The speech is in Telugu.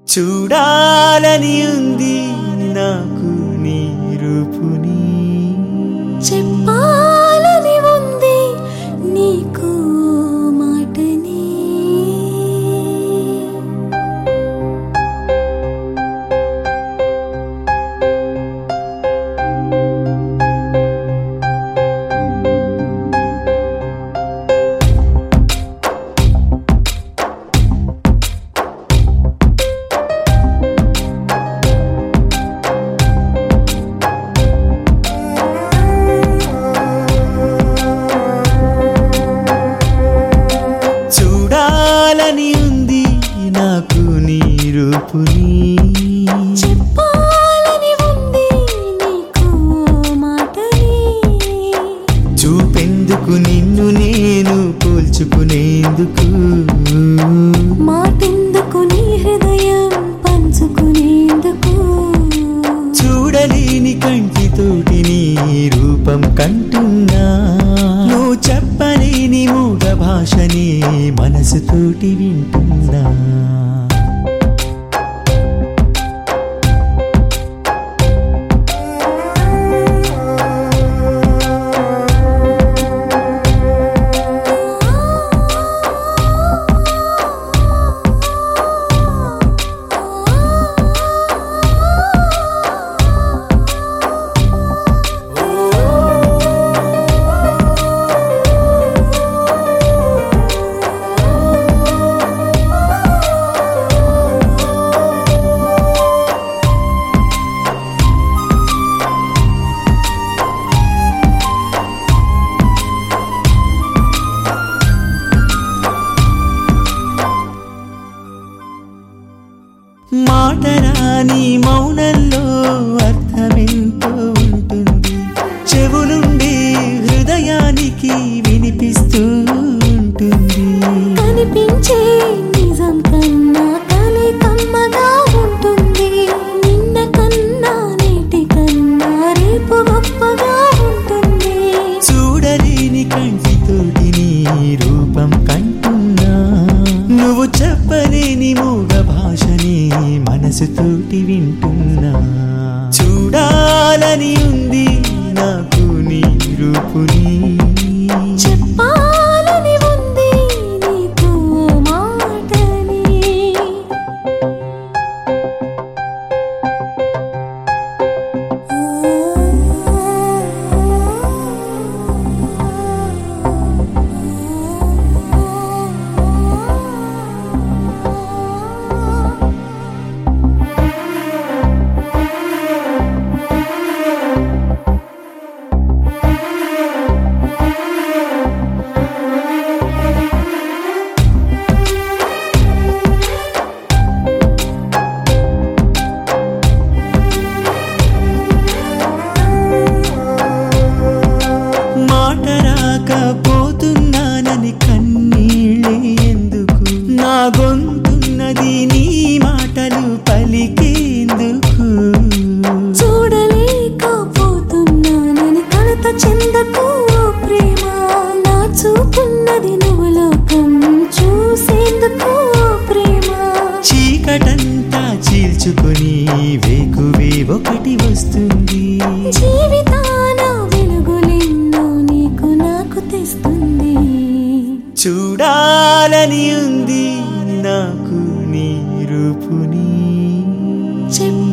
చూడాలని ఉంది నాకు నీ రూపుని, చెప్పాలని ఉంది నీకు మాటని. చూడాలని ఉంది నాకు నీ రూపుని, చెప్పాలని ఉంది నీకు మాటని. చూపెందుకు నిన్ను నేను పోల్చుకునేందుకు, మాటెందుకు నీ హృదయం పంచుకునేందుకు. చూడలేని కంటితోటి నీ రూపం కంటున్నా, నువ్వు చెప్పలేని మూగ భాషని మనసుతోటి వింటున్నా. మాటరాని మౌనంలో అర్థమెంతో ఉంటుంది, చెవులుండి హృదయానికి వినిపిస్తూ ఉంటుంది. కనిపించే నిజం కన్నా కలి కమ్మగా ఉంటుంది, నిన్న కన్నా నేటి కన్నా రేపు గొప్పగా ఉంటుంది. చూడలేని కంటితోటి నీ రూపం కంటున్నా, నువ్వు చెప్పలేని మూగ భాషని మనసుతోటి వింటున్నా. చూడాలని ఉంది నాకు నీ రూపుని, చెప్పాలని ఉంది నీకు మాటని. మాటరాకపోతున్నానని కన్నీళ్ళే ఎందుకు, నా గొంతున్నది నీ మాటలు పలికేందుకు. చూడలేకపోతున్నానని కలత చెందకు ప్రేమ, నా చూపున్నది నువ్వు లోకం చూసేందుకు ప్రేమ. చీకటంతా చీల్చుకొని వేకువే ఒకటి వస్తుంది, జీవితాన వెలుగులెన్నో నీకు నాకు తెస్తుంది. చూడాలని ఉంది నాకు నీ రూపుని, చెప్పాలని